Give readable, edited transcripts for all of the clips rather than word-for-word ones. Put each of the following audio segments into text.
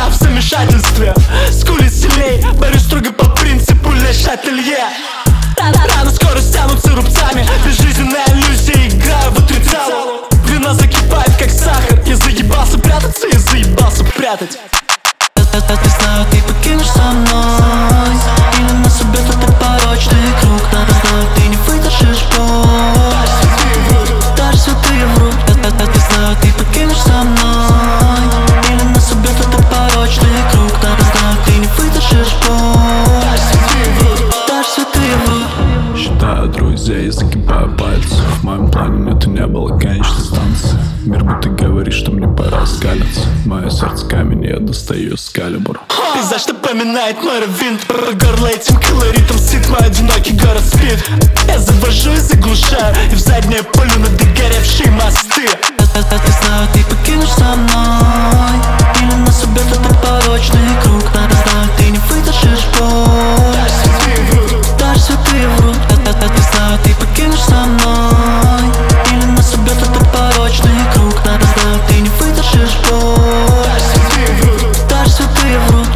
в замешательстве. Скулит сильней, борюсь строго по принципу Ле Шателье. Рано скоро стянутся рубцами, безжизненная иллюзия, играю в отрицалу. Вина закипает как сахар, я заебался прятаться, я заебался прятать. Не знаю, ты покинешь со мной или нас убьет этот порочный круг. Не знаю, ты не выдержишь боль, даже святые врут. Не знаю, ты покинешь со мной или нас убьет этот порочный круг. Не знаю, ты не выдержишь боль, даже святые врут. Считаю друзей, загибаю пальцы. В моем плане это не было конечной станции. Мир будто говорит, что мне пора скалиться. Мое сердце камень, я достаю эскалибур. Пейзаж напоминает мой раввин. По горло этим колоритом сит, мой одинокий город спит. Я завожу и заглушаю, и в заднее поле на догоревшие мосты. Не знаю, ты покинешь со мной или нас убьет этот порочный круг. Не знаю, ты не выдержишь боль, даже святые врут. Не знаю, ты покинешь со мной или нас убьет этот порочный круг. Не знаю, ты не выдержишь боль, даже святые врут.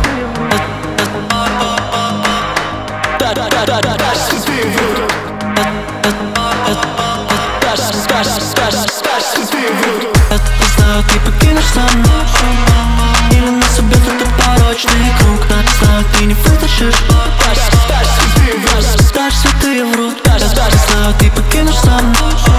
Не знаю, ты покинешь со мной или нас убьет этот порочный круг. Не знаю, ты не выдержишь, даже святые врут. Не знаю, ты покинешь со мной